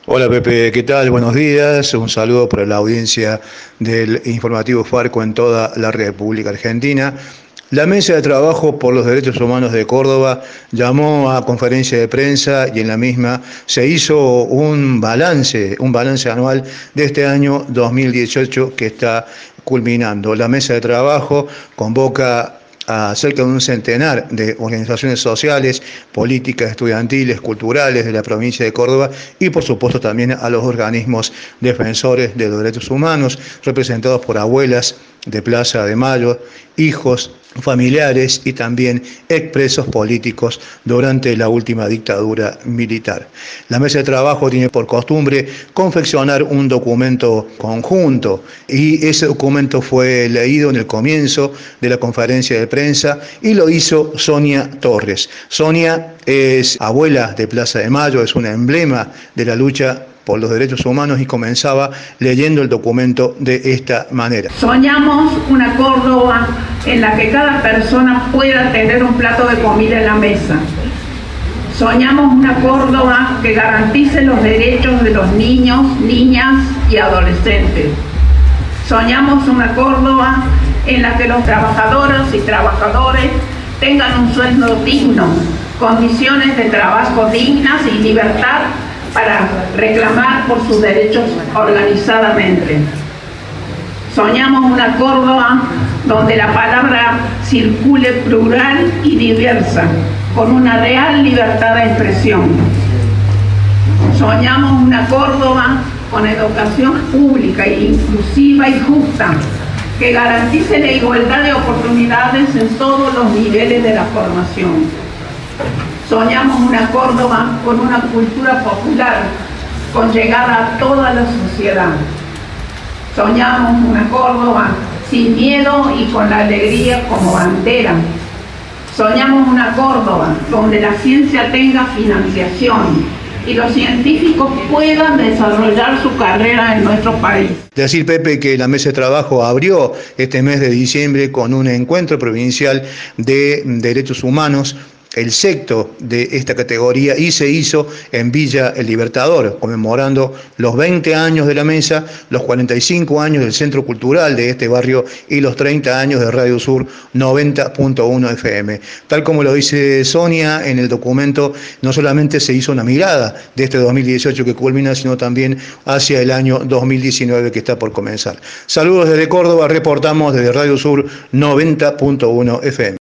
Hola Pepe, ¿qué tal? Buenos días. Un saludo para la audiencia del informativo Farco en toda la República Argentina. La Mesa de Trabajo por los Derechos Humanos de Córdoba llamó a conferencia de prensa y en la misma se hizo un balance anual de este año 2018 que está culminando. La Mesa de Trabajo convoca a cerca de un centenar de organizaciones sociales, políticas, estudiantiles, culturales de la provincia de Córdoba y por supuesto también a los organismos defensores de los derechos humanos, representados por abuelas de Plaza de Mayo, hijos, familiares y también expresos políticos durante la última dictadura militar. La Mesa de Trabajo tiene por costumbre confeccionar un documento conjunto y ese documento fue leído en el comienzo de la conferencia de prensa y lo hizo Sonia Torres. Sonia es abuela de Plaza de Mayo, es un emblema de la lucha por los derechos humanos y comenzaba leyendo el documento de esta manera. Soñamos una Córdoba en la que cada persona pueda tener un plato de comida en la mesa. Soñamos una Córdoba que garantice los derechos de los niños, niñas y adolescentes. Soñamos una Córdoba en la que los trabajadoras y trabajadores tengan un sueldo digno, condiciones de trabajo dignas y libertad para reclamar por sus derechos organizadamente. Soñamos una Córdoba donde la palabra circule plural y diversa, con una real libertad de expresión. Soñamos una Córdoba con educación pública, inclusiva y justa, que garantice la igualdad de oportunidades en todos los niveles de la formación. Soñamos una Córdoba con una cultura popular, con llegada a toda la sociedad. Soñamos una Córdoba sin miedo y con la alegría como bandera. Soñamos una Córdoba donde la ciencia tenga financiación y los científicos puedan desarrollar su carrera en nuestro país. Decir, Pepe, que la Mesa de Trabajo abrió este mes de diciembre con un encuentro provincial de derechos humanos, el sexto de esta categoría, y se hizo en Villa El Libertador, conmemorando los 20 años de la mesa, los 45 años del Centro Cultural de este barrio y los 30 años de Radio Sur 90.1 FM. Tal como lo dice Sonia en el documento, no solamente se hizo una mirada de este 2018 que culmina, sino también hacia el año 2019 que está por comenzar. Saludos desde Córdoba, reportamos desde Radio Sur 90.1 FM.